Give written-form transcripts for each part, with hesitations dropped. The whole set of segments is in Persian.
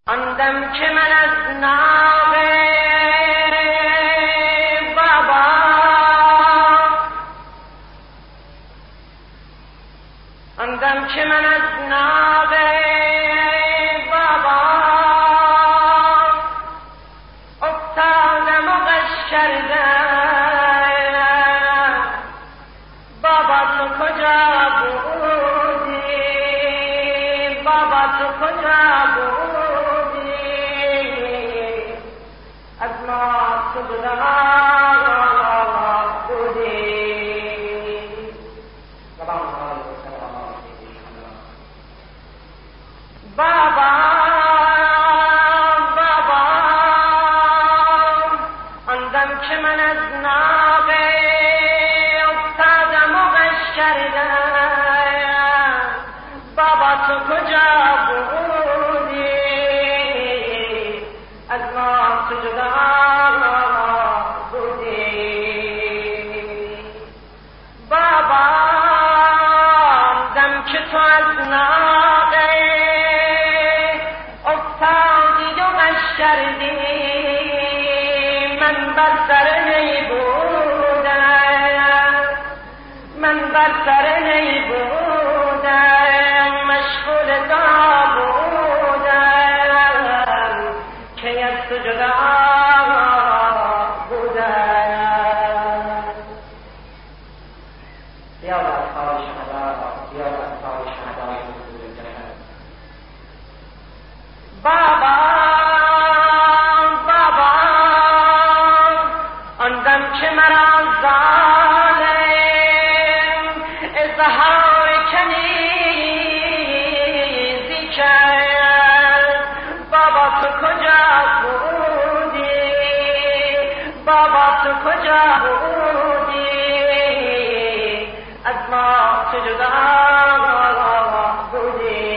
آن دم که من از ناغ بابا آن دم که من از ناغ بابا افتادم و غش کردم بابا تو کجا بودی بابا تو کجا بودی از ما تو جدا بودی بابا بابا آن دم که من از ناغ افتادم و غش کردم بابا تو کجا بودی از ما تو جدا بودی بابا دم که تو از ناغ افتادی و غش کردی من بر سر نی بودم من بر سر نی بودم مشغول دا بودم که از تو جدا بودم یاد اطفال شهدا یاد اطفال شهدا بابا بابا آن دم که مرا ظالم اظهار کنیزی کرد بابا تو کجا بودی بابا تو کجا بودی از ما تو جدا بودی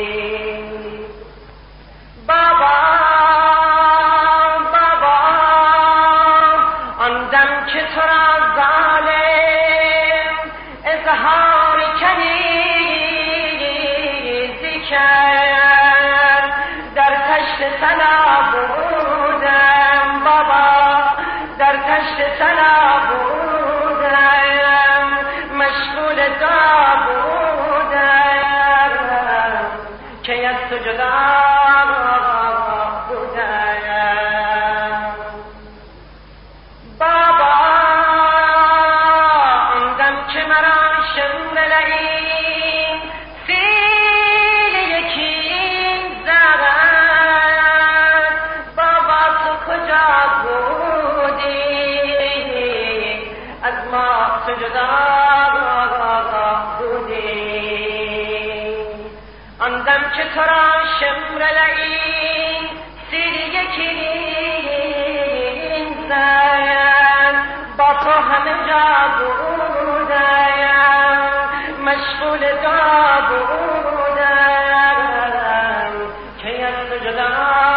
بابا بابا آن دم که تو را ظالم اظهار کنیزی کرد در تشت سنا بودم بابا در تشت سنا بودم مشغول دا بودم که از تو جدا بودم بابا آن دم که مرا شملعین سیل یکی زد بابا تو کجا بودی از ما تو جدا بودی آن دم که تو را شملعین سیل یکی زد با تو همه جا بودم مشغول دا بودم که از تو جدا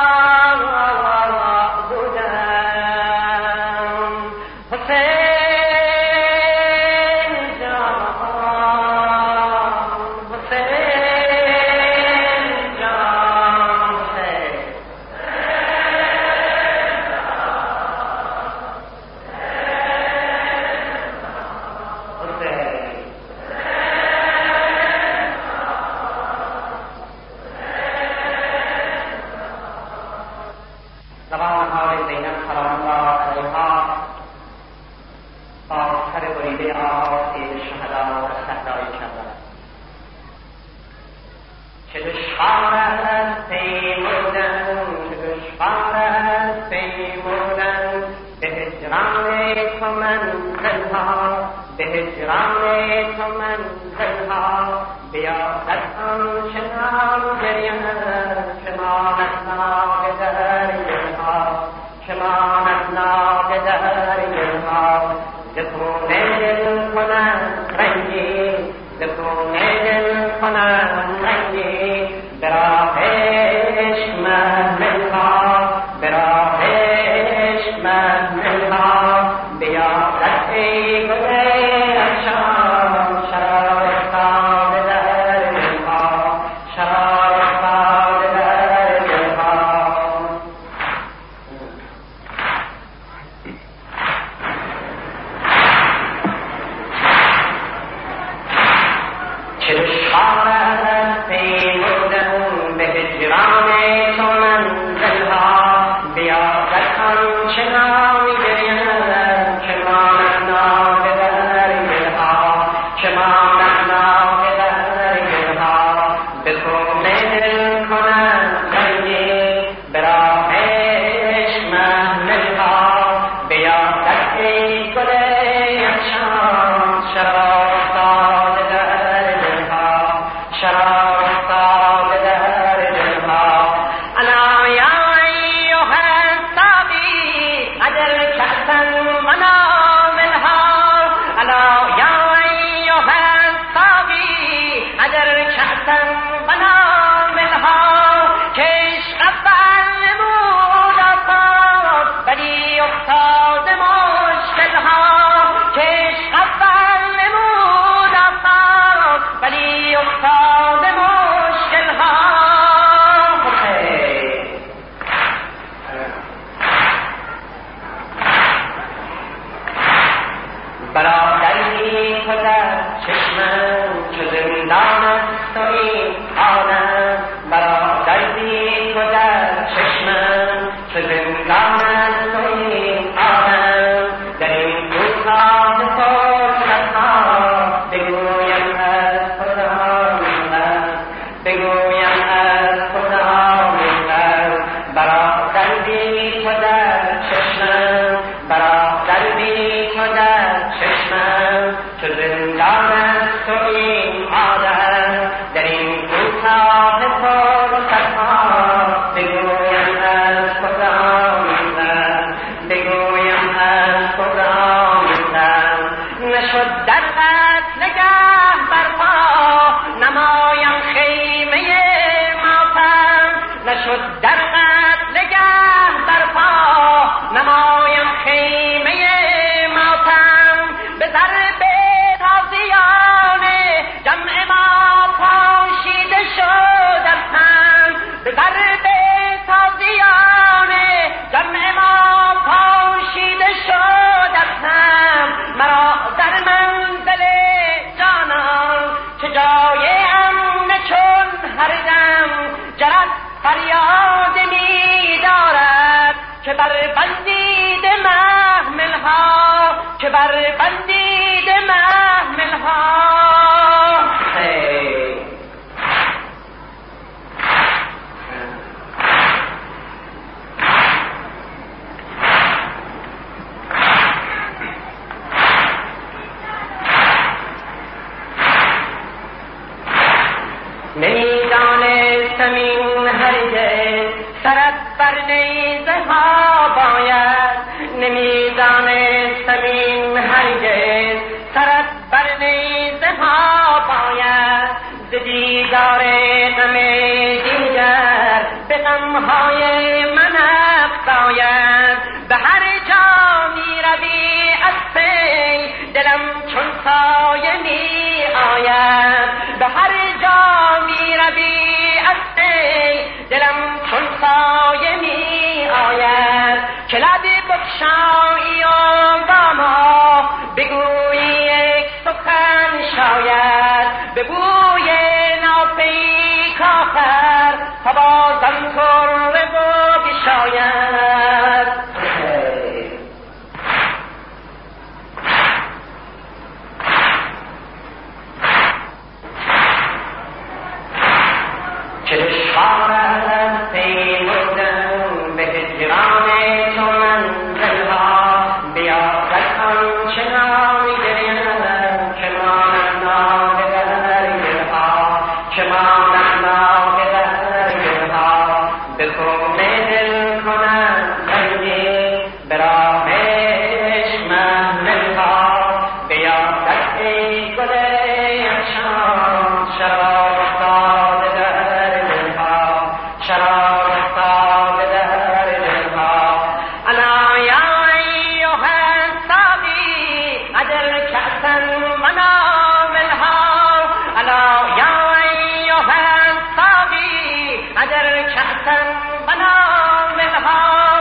بودم حسین جان حسین جان حسین زبانهای زینب سلام الله علیها با سر بریده آسیب شهدا و صحرای کربلا چه دشوار است پیمودن چه دشوار است پیمودن به هجران تو منزلها به هجران تو منزلها بیاید آنچنان گریم چماند ناگ دریها چماند ناگ دریها ز خونه دل کنند رنگی ز خونه دل کنند رنگی به راه عشق محملها به راه عشق محملها بیاید ای گل افشان شراب ساده در دلها شراب ساده در تو منزلها بیا در آنچه نامی گریم که ماند ناگه در گلها که ماند ناگه در گلها به کومه دل کنند رنگی به راه عشق محملها بیا در ای گل یخشان شراب افتاده در دلها شراب افتاده در دلها انا یا ایها الساقی عدل کأسا و ناولها انا یا ایها الساقی عدل کأسا و ناولها که عشق اول نمود آسان ولی افتاده مشکلها که عشق اول نمود آسان ولی افتاده مشکلها برادری تو در چشمم چو زندان است و این عالم برادری تو در چشمم چو زندان است و این عالم در این روزگاه فرصتها بگویم از خدا من بگویم از خدا من برادری تو در چشمم برادری تو در چشمم چو زندان است و این عالم در این کوتاه فرصتها بگویم از خدا من بگویم از خدا من نشد در قتل گه برپا نمایم خیمه ماتم نشد در قتل گه برپا نمایم خیمه ماتم به ضرب تازیان جمع ما پاشیده شد از هم به ضرب تازیان جمع ما پاشیده شد از هم مرا در منزل جانان چه جای امن چون هر دم جرس فریاد می دارد که بر بندید محملها که بر بندید محملها نمیدانستم این هرگز سرت بر نیزه ها باید نمیدانستم این هرگز سرت بر نیزه ها باید ز دیدار غم دیگر به غمهای من افزاید به هر جا می روی از پی دلم چون سایه می آید به هر جا می روی از پی دلم چون سایه می آید که لب بگشایی و با ما بگویی یک سخن شاید به بوی ناپیک آخر تا بازم طره بگشاید چه دشوارت پیمودن به هجران تو منزلها بیادت آنچه نامی گریم که ماند ناگه در گلها که ماند ناگه در گلها به کومه دل کنند رنگی به راه عشق محملها بیادت ای گل یخشان شراب افتاده در دلها شراب افتاده در دلها انا یا ایها الساقی عدل کأسا و ناولها انا یا ایها الساقی عدل کأسا و ناولها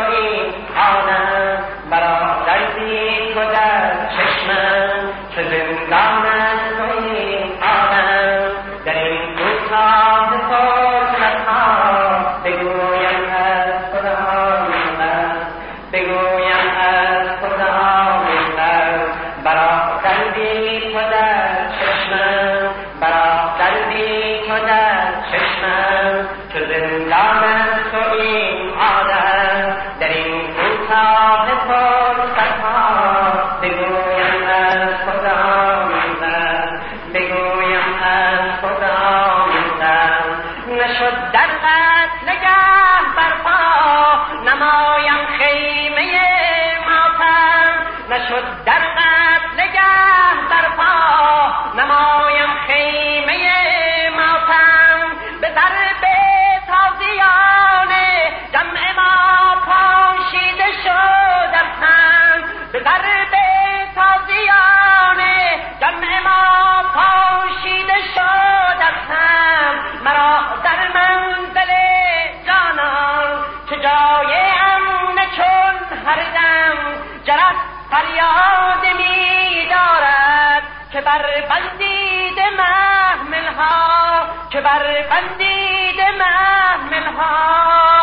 تویی آدم برادری تو در چشمم چه زندانم تویی آدم در این کوتاه فرصت‌ها بگویم از خدا می‌خواهم بگویم از خدا می‌خواهم برادری تو در چشمم برادری تو در چشمم چه زندانم تویی آدم در این کوتاه فرصت‌ها بگویم از خدا می‌خواهم بگویم از خدا می‌خواهم نشد در قتل گه برپا نمایم خیمه ماتم نشد در قتل گه برپا نمایم خیمه ماتم به ضرب تازیان جمع ما پاشیده شد از هم به ضرب تازیان جمع ما پاشیده شد از هم مرا در منزل جانان چه جای امن چون هر دم جرس فریاد می دارد که بر بندید محملها که بر بندید محملها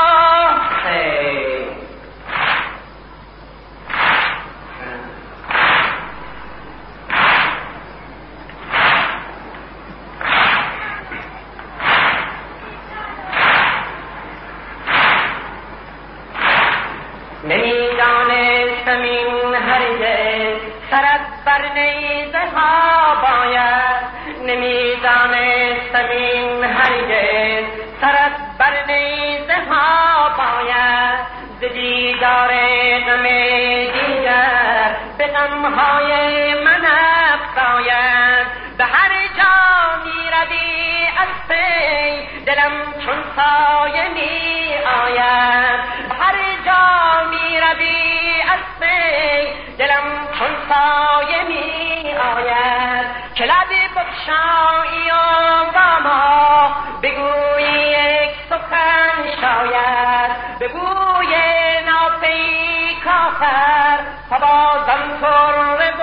نمیدانستم این هرگز سرت بر نیزه ها باید نمیدانستم این هرگز سرت بر نیزه ها باید ز دیدار غم دیگر به غمهای من افزاید به هر جا میروی از پی دلم چون سایه می آید به هر جا میروی از پی دلم چون سایه می آید که لب بگشایی و با ما بگویی یک سخن شاید بگوی نافه‌ای کافر تا بازم طره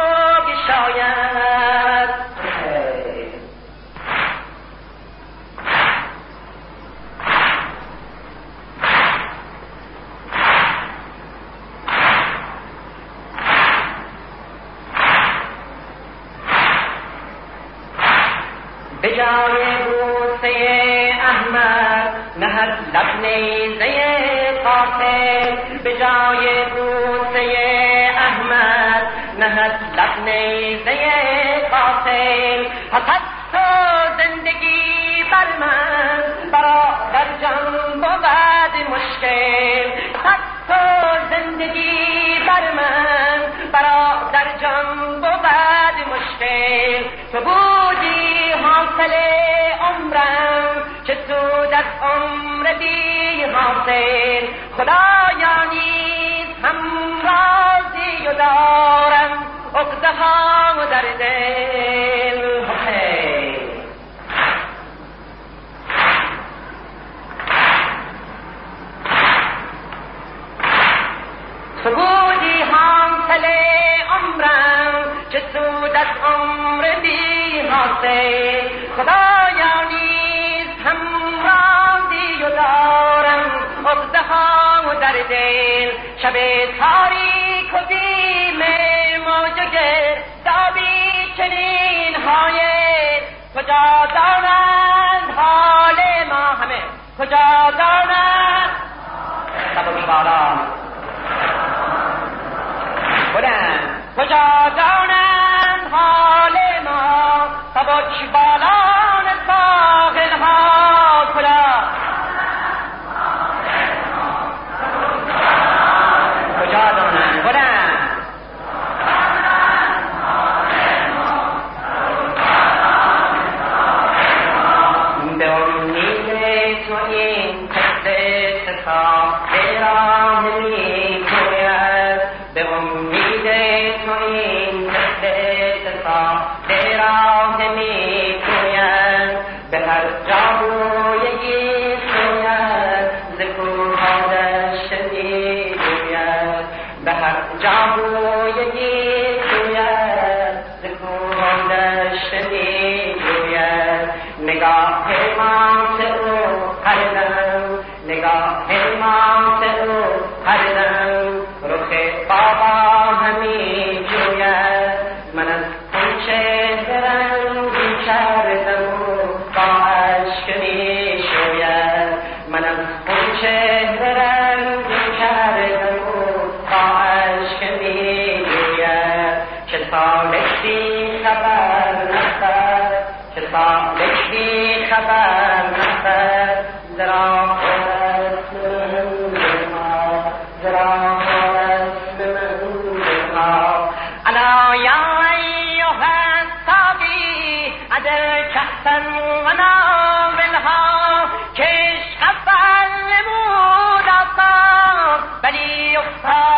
بگشاید به جای بوسه احمد نهد لب نیزه قاتل به جای بوسه احمد نهد لب نیزه قاتل پس تو زندگی بر من برادر جان بود مشکل پس تو زندگی بر من برادر جان بود مشکل تو بودی حاصل عمرم چه سود از عمر بی حاصل خدایا نیز هم راضی و دارم عقده ها در دل تو بودی حاصل عمرم چه سود از عمر بی حاصل خدایا نیز هم راضی و دارم عقده ها در دل شب تاریک و بیم موج گردابی چنین های کجا دانند حال ما همه کجا دانند سبب بالا بلند کجا دانند حال ما سبک بالان ساحل ها کجا دانند بلند به امید تو این قصه ستاده را به هر جابویگی جوید زکون دشتی جوید نگاه مات او هر دم نگاه مات او هر دم رخ بابا همی جوید من از اون چهره‌رنگی کردم با عشق می شوید من از اون چهره‌رنگی کردم با عشق می جوید چه سالشی خبر نخد چه سالشی خبر نخد زرا خورست من ما زرا خورست من ما انا یا ایها الصبی عدل کحسن و نابلها کش خفل نمود اصاب بلی افتاد